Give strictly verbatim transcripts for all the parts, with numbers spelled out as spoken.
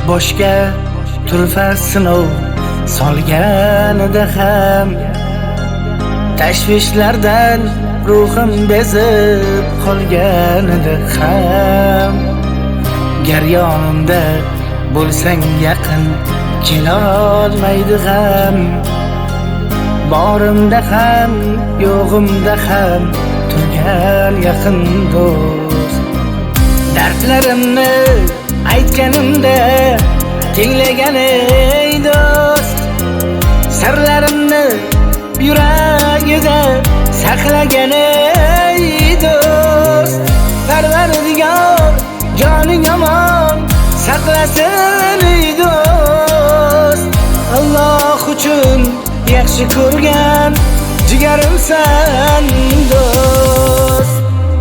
boshga turfa sinov solganida ham tashvishlardan ruhim bezib qolganida ham gar yonimda bo'lsang yaqin kelolmaydi g'am borimda ham yo'g'imda ham turgan yaqin do'st dardlarimni aytganimda tinglagan ey do'st sirlarimni yuragida saqlagan ey do'st Parvardigor joning omon saqlasin ey do'st Alloh uchun yaxshi ko'rgan jigarimsan do'st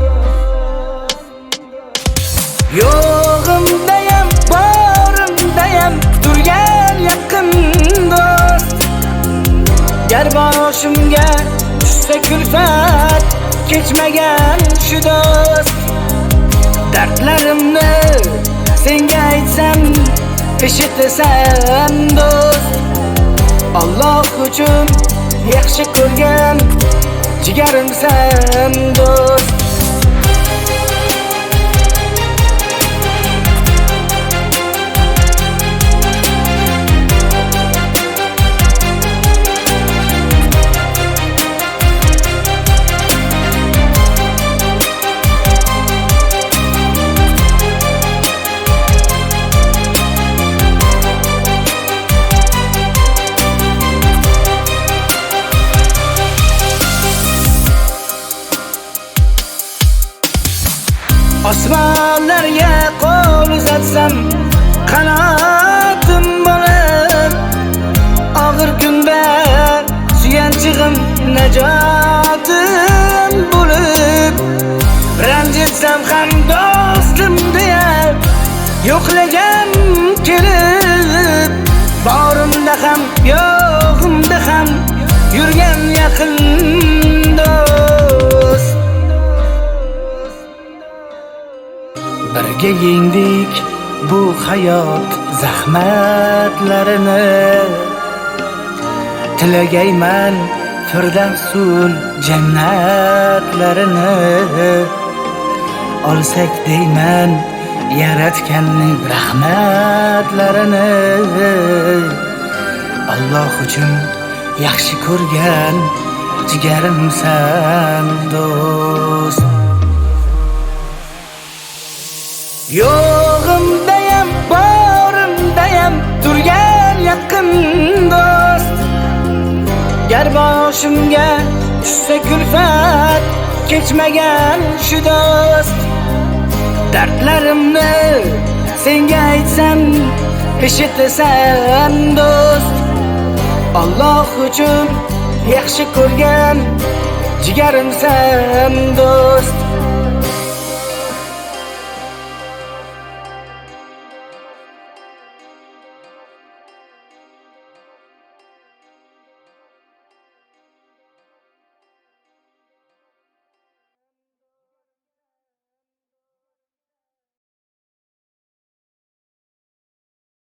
yo'g'imdayam borimdayam turgan yaqin do'st gar boshimga tushsa kulfat kechmagan shu do'st dardlarimni senga aytsam eshitasan do'st Alloh uchun yaxshi ko'rgan jigarimsan do'st Osmonlarga qo'l uzatsam qanotim bo'lib og'ir kunda suyanchig'im najotim bo'lib ranjitsam ham do'stim deya yo'qlagan kelib borimda ham yo'g'imda ham yurgan yaqin do'st birga yengdik bu hayot zahmatlarini tilagayman firdavsul jannatlarini olsak deyman yaratganning rahmatlarini Alloh uchun yaxshi ko'rgan jigarimsan do'st yo'g'imdayam borimdayam turgan yaqin do'st gar boshimga tushsa kulfat kechmagan shu do'st dardlarimni senga aytsam eshitasan do'st Alloh uchun yaxshi ko'rgan jigarimsan do'st